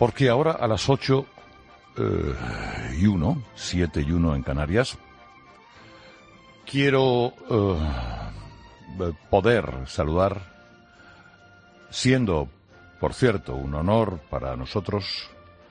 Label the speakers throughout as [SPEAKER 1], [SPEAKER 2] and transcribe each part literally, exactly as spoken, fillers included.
[SPEAKER 1] Porque ahora a las ocho eh, y uno, siete y uno en Canarias, quiero eh, poder saludar, siendo, por cierto, un honor para nosotros,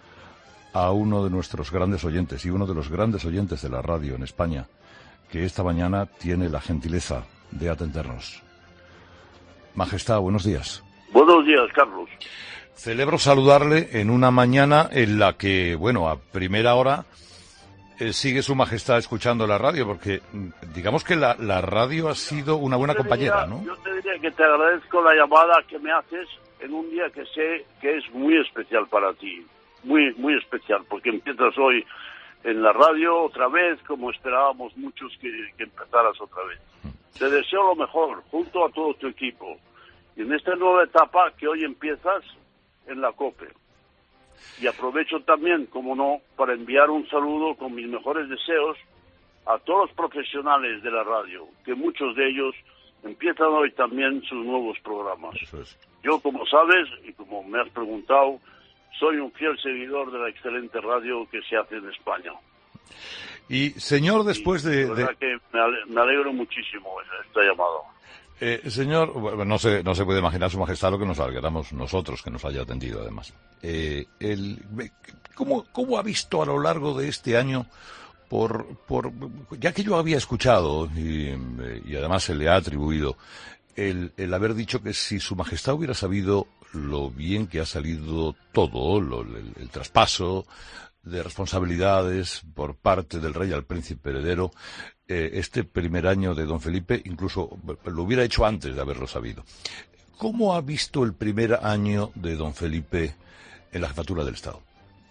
[SPEAKER 1] a uno de nuestros grandes oyentes y uno de los grandes oyentes de la radio en España, que esta mañana tiene la gentileza de atendernos. Majestad, buenos días.
[SPEAKER 2] Buenos días, Carlos.
[SPEAKER 1] Celebro saludarle en una mañana en la que, bueno, a primera hora eh, sigue su majestad escuchando la radio, porque digamos que la, la radio ha sido una buena
[SPEAKER 2] Yo te
[SPEAKER 1] compañera,
[SPEAKER 2] diría,
[SPEAKER 1] ¿no?
[SPEAKER 2] Yo te diría que te agradezco la llamada que me haces en un día que sé que es muy especial para ti. Muy, muy especial, porque empiezas hoy en la radio otra vez, como esperábamos muchos que, que empezaras otra vez. Te deseo lo mejor, junto a todo tu equipo. Y en esta nueva etapa que hoy empiezas en la COPE. Y aprovecho también, como no, para enviar un saludo con mis mejores deseos a todos los profesionales de la radio, que muchos de ellos empiezan hoy también sus nuevos programas.
[SPEAKER 1] Eso es.
[SPEAKER 2] Yo, como sabes, y como me has preguntado, soy un fiel seguidor de la excelente radio que se hace en España.
[SPEAKER 1] Y, señor, después de...
[SPEAKER 2] La verdad
[SPEAKER 1] de...
[SPEAKER 2] que me, ale me alegro muchísimo de esta llamada.
[SPEAKER 1] Eh, señor, bueno, no se, no se puede imaginar su majestad lo que nos alegramos nosotros que nos haya atendido, además. Eh, el, ¿cómo, ¿Cómo ha visto a lo largo de este año, por, por ya que yo había escuchado, y, y además se le ha atribuido, el, el haber dicho que si su majestad hubiera sabido lo bien que ha salido todo, lo, el, el traspaso de responsabilidades por parte del rey al príncipe heredero, eh, este primer año de don Felipe, incluso lo hubiera hecho antes de haberlo sabido. ¿Cómo ha visto el primer año de don Felipe en la jefatura del Estado?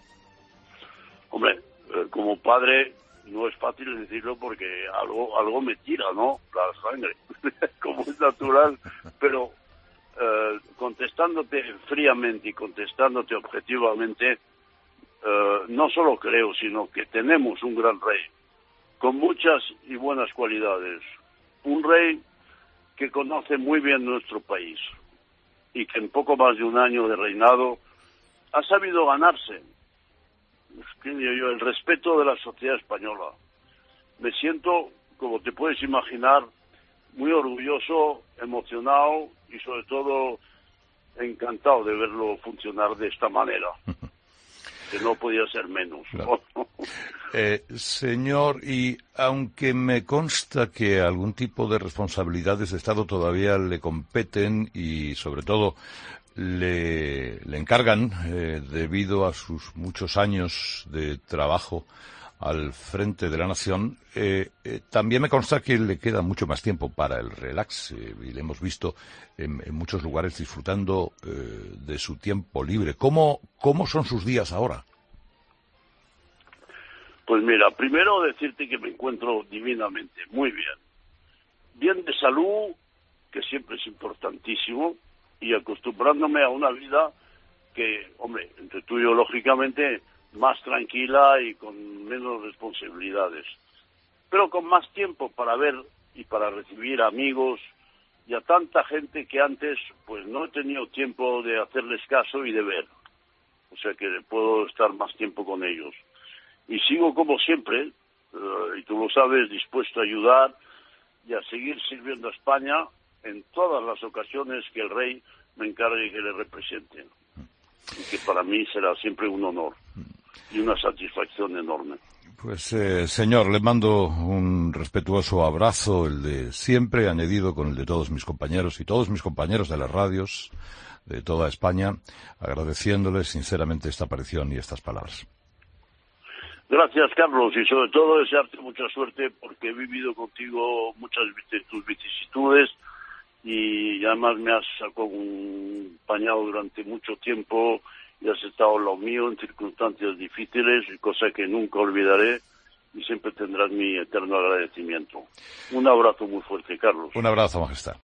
[SPEAKER 2] Hombre, eh, como padre no es fácil decirlo porque algo algo me tira, ¿no? La sangre, como es natural, pero eh, contestándote fríamente y contestándote objetivamente, Uh, no solo creo, sino que tenemos un gran rey, con muchas y buenas cualidades. Un rey que conoce muy bien nuestro país y que en poco más de un año de reinado ha sabido ganarse, ¿qué digo yo?, el respeto de la sociedad española. Me siento, como te puedes imaginar, muy orgulloso, emocionado y sobre todo encantado de verlo funcionar de esta manera. Que no podía ser menos.
[SPEAKER 1] Claro. Eh, señor, y aunque me consta que algún tipo de responsabilidades de Estado todavía le competen y sobre todo le, le encargan eh, debido a sus muchos años de trabajo al frente de la nación, eh, eh, también me consta que le queda mucho más tiempo para el relax, eh, y le hemos visto en, en muchos lugares disfrutando eh, de su tiempo libre. ¿Cómo, cómo son sus días ahora?
[SPEAKER 2] Pues mira, primero decirte que me encuentro divinamente, muy bien. Bien de salud, que siempre es importantísimo, y acostumbrándome a una vida que, hombre, entre tú y yo, lógicamente, más tranquila y con menos responsabilidades, pero con más tiempo para ver y para recibir amigos y a tanta gente que antes pues no he tenido tiempo de hacerles caso y de ver, o sea que puedo estar más tiempo con ellos. Y sigo como siempre, uh, y tú lo sabes, dispuesto a ayudar y a seguir sirviendo a España en todas las ocasiones que el rey me encargue que le represente, y que para mí será siempre un honor y una satisfacción enorme.
[SPEAKER 1] Pues, eh, señor, le mando un respetuoso abrazo, el de siempre, añadido con el de todos mis compañeros y todos mis compañeros de las radios de toda España, agradeciéndoles sinceramente esta aparición y estas palabras.
[SPEAKER 2] Gracias, Carlos, y sobre todo desearte mucha suerte porque he vivido contigo muchas de tus vicisitudes y además me has acompañado durante mucho tiempo y has estado al lado mío en circunstancias difíciles, cosa que nunca olvidaré, y siempre tendrás mi eterno agradecimiento. Un abrazo muy fuerte, Carlos.
[SPEAKER 1] Un abrazo, majestad.